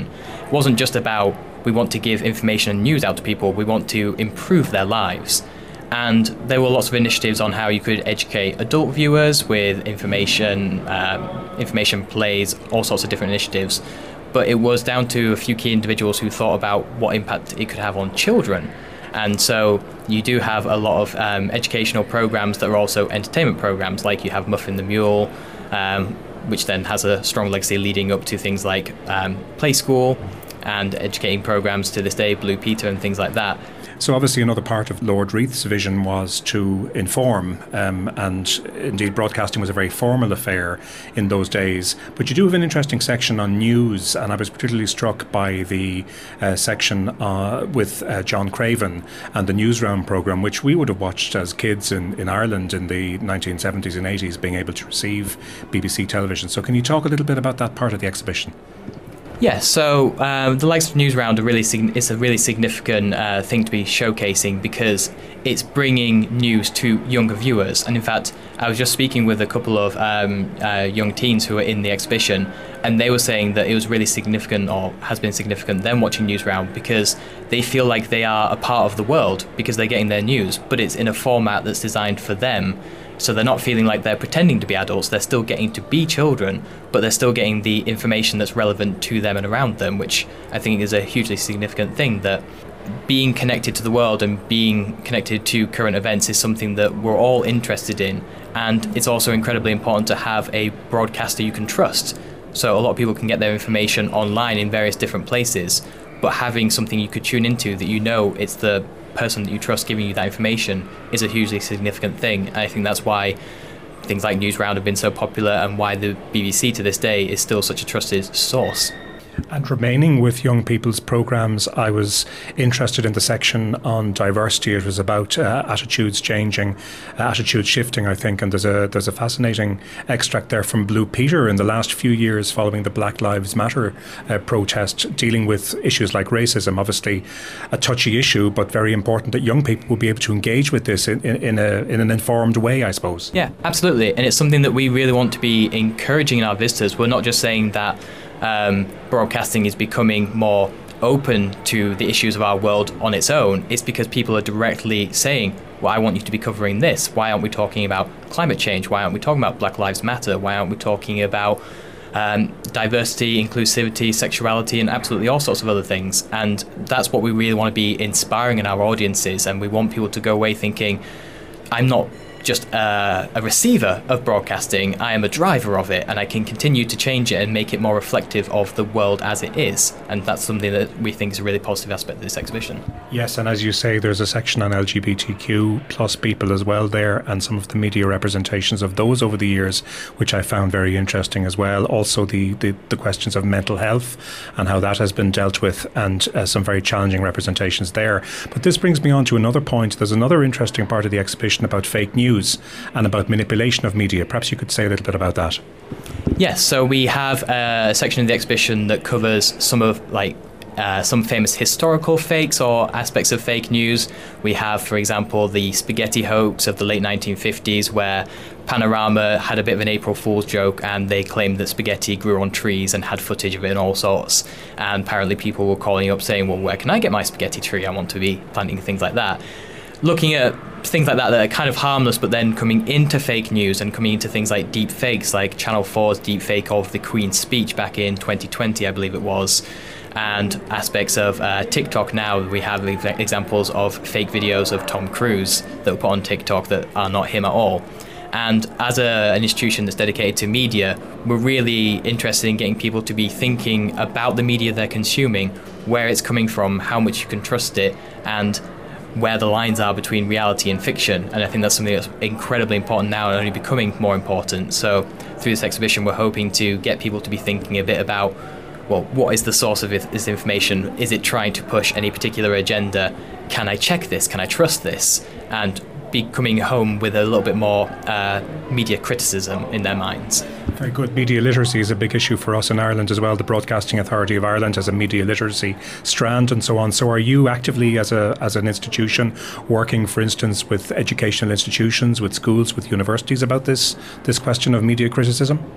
children. It wasn't just about we want to give information and news out to people, we want to improve their lives. And there were lots of initiatives on how you could educate adult viewers with information, um, information plays, all sorts of different initiatives. But it was down to a few key individuals who thought about what impact it could have on children. And so you do have a lot of um, educational programs that are also entertainment programs, like you have Muffin the Mule, um, which then has a strong legacy leading up to things like um, Play School and educating programs to this day, Blue Peter and things like that. So obviously another part of Lord Reith's vision was to inform, um, and indeed broadcasting was a very formal affair in those days. But you do have an interesting section on news, and I was particularly struck by the uh, section uh, with uh, John Craven and the Newsround programme, which we would have watched as kids in, in Ireland in the nineteen seventies and eighties, being able to receive B B C television. So can you talk a little bit about that part of the exhibition? Yeah, so um, the likes of Newsround are really sig- it's a really significant uh, thing to be showcasing because it's bringing news to younger viewers. And in fact, I was just speaking with a couple of um, uh, young teens who were in the exhibition, and they were saying that it was really significant, or has been significant, them watching Newsround because they feel like they are a part of the world because they're getting their news, but it's in a format that's designed for them. So they're not feeling like they're pretending to be adults, they're still getting to be children, but they're still getting the information that's relevant to them and around them, which I think is a hugely significant thing, that being connected to the world and being connected to current events is something that we're all interested in. And it's also incredibly important to have a broadcaster you can trust. So a lot of people can get their information online in various different places, but having something you could tune into that you know it's the person that you trust giving you that information is a hugely significant thing. And I think that's why things like Newsround have been so popular and why the B B C to this day is still such a trusted source. And remaining with young people's programmes, I was interested in the section on diversity. It was about uh, attitudes changing, uh, attitudes shifting, I think. And there's a there's a fascinating extract there from Blue Peter in the last few years following the Black Lives Matter uh, protest, dealing with issues like racism. Obviously a touchy issue, but very important that young people will be able to engage with this in, in, in, a, in an informed way, I suppose. Yeah, absolutely. And it's something that we really want to be encouraging in our visitors. We're not just saying that Um, broadcasting is becoming more open to the issues of our world on its own. It's because people are directly saying, well, I want you to be covering this. Why aren't we talking about climate change? Why aren't we talking about Black Lives Matter? Why aren't we talking about um, diversity, inclusivity, sexuality, and absolutely all sorts of other things? And that's what we really want to be inspiring in our audiences. And we want people to go away thinking, I'm not just uh, a receiver of broadcasting, I am a driver of it, and I can continue to change it and make it more reflective of the world as it is. And that's something that we think is a really positive aspect of this exhibition. Yes, and as you say, there's a section on L G B T Q plus people as well there, and some of the media representations of those over the years, which I found very interesting as well. Also the, the, the questions of mental health and how that has been dealt with, and uh, some very challenging representations there. But this brings me on to another point. There's another interesting part of the exhibition about fake news and about manipulation of media. Perhaps you could say a little bit about that. Yes, so we have a section of the exhibition that covers some of like uh, some famous historical fakes or aspects of fake news. We have, for example, the spaghetti hoax of the late nineteen fifties, where Panorama had a bit of an April Fool's joke and they claimed that spaghetti grew on trees and had footage of it and all sorts. And apparently people were calling up saying, well, where can I get my spaghetti tree? I want to be planting things like that. Looking at things like that that are kind of harmless, but then coming into fake news and coming into things like deep fakes, like Channel four's deep fake of the Queen's speech back in twenty twenty, I believe it was, and aspects of uh, TikTok now. We have examples of fake videos of Tom Cruise that were put on TikTok that are not him at all. And as a, an institution that's dedicated to media, we're really interested in getting people to be thinking about the media they're consuming, where it's coming from, how much you can trust it, and where the lines are between reality and fiction. And I think that's something that's incredibly important now and only becoming more important. So through this exhibition, we're hoping to get people to be thinking a bit about, well, what is the source of this information? Is it trying to push any particular agenda? Can I check this? Can I trust this? And be coming home with a little bit more uh, media criticism in their minds. Very good. Media literacy is a big issue for us in Ireland as well. The Broadcasting Authority of Ireland has a media literacy strand and so on. So are you actively, as a as an institution, working, for instance, with educational institutions, with schools, with universities about this this question of media criticism?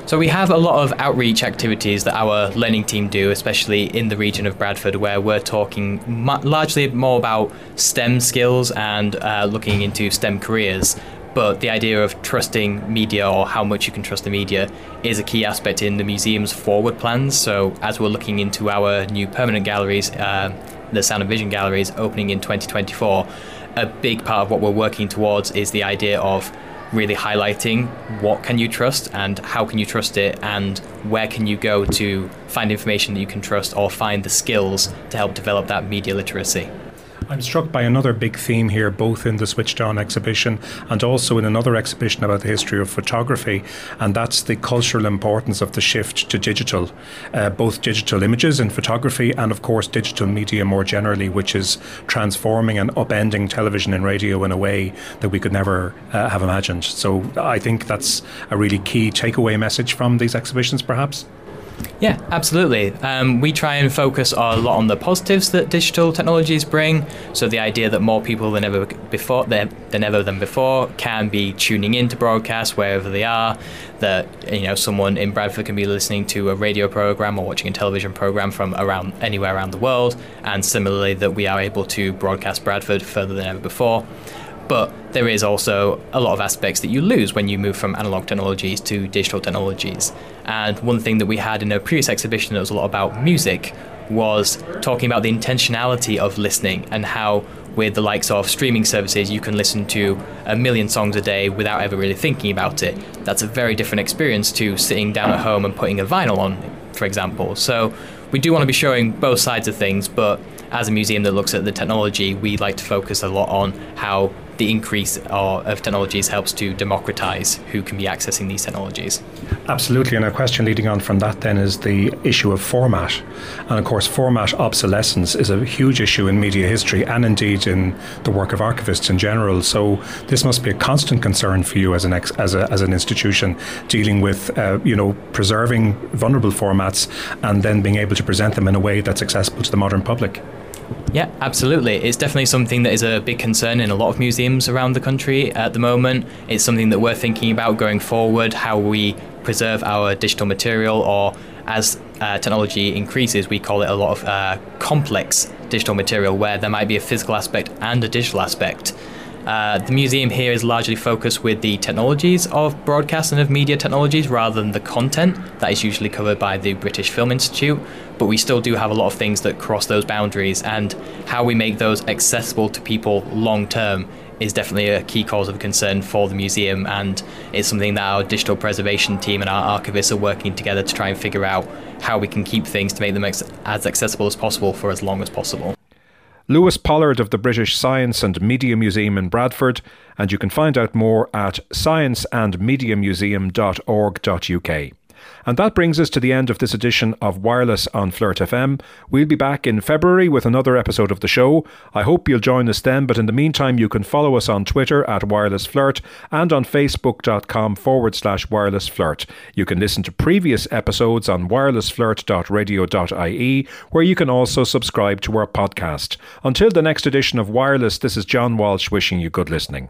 So we have a lot of outreach activities that our learning team do, especially in the region of Bradford, where we're talking ma- largely more about STEM skills and uh, looking into STEM careers. But the idea of trusting media, or how much you can trust the media, is a key aspect in the museum's forward plans. So as we're looking into our new permanent galleries, uh, the Sound and Vision galleries opening in twenty twenty-four, a big part of what we're working towards is the idea of really highlighting what can you trust and how can you trust it, and where can you go to find information that you can trust or find the skills to help develop that media literacy. I'm struck by another big theme here, both in the Switched On exhibition and also in another exhibition about the history of photography, and that's the cultural importance of the shift to digital, uh, both digital images in photography and of course digital media more generally, which is transforming and upending television and radio in a way that we could never uh, have imagined. So I think that's a really key takeaway message from these exhibitions, perhaps. Yeah, absolutely. Um, we try and focus a lot on the positives that digital technologies bring. So the idea that more people than ever before, than ever than before, can be tuning in to broadcast wherever they are. That, you know, someone in Bradford can be listening to a radio program or watching a television program from around anywhere around the world, and similarly that we are able to broadcast Bradford further than ever before. But there is also a lot of aspects that you lose when you move from analog technologies to digital technologies. And one thing that we had in a previous exhibition that was a lot about music was talking about the intentionality of listening, and how with the likes of streaming services you can listen to a million songs a day without ever really thinking about it. That's a very different experience to sitting down at home and putting a vinyl on, for example. So we do want to be showing both sides of things, but as a museum that looks at the technology, we like to focus a lot on how the increase of technologies helps to democratize who can be accessing these technologies. Absolutely, and a question leading on from that then is the issue of format. And of course, format obsolescence is a huge issue in media history and indeed in the work of archivists in general. So this must be a constant concern for you as an ex, as, a, as an institution, dealing with uh, you know, preserving vulnerable formats and then being able to present them in a way that's accessible to the modern public. Yeah, absolutely. It's definitely something that is a big concern in a lot of museums around the country at the moment. It's something that we're thinking about going forward, how we preserve our digital material, or as uh, technology increases, we call it a lot of uh, complex digital material, where there might be a physical aspect and a digital aspect. Uh, the museum here is largely focused with the technologies of broadcast and of media technologies rather than the content that is usually covered by the British Film Institute, but we still do have a lot of things that cross those boundaries, and how we make those accessible to people long term is definitely a key cause of concern for the museum, and it's something that our digital preservation team and our archivists are working together to try and figure out how we can keep things to make them ex- as accessible as possible for as long as possible. Lewis Pollard of the British Science and Media Museum in Bradford, and you can find out more at science and media museum dot org dot U K. And that brings us to the end of this edition of Wireless on Flirt F M. We'll be back in February with another episode of the show. I hope you'll join us then, but in the meantime you can follow us on Twitter at Wireless Flirt and on facebook.com forward slash Wireless Flirt. You can listen to previous episodes on wireless flirt dot radio dot I E, where you can also subscribe to our podcast. Until the next edition of Wireless, this is John Walsh wishing you good listening.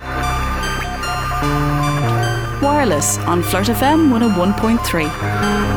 Wireless on Flirt F M one oh one point three.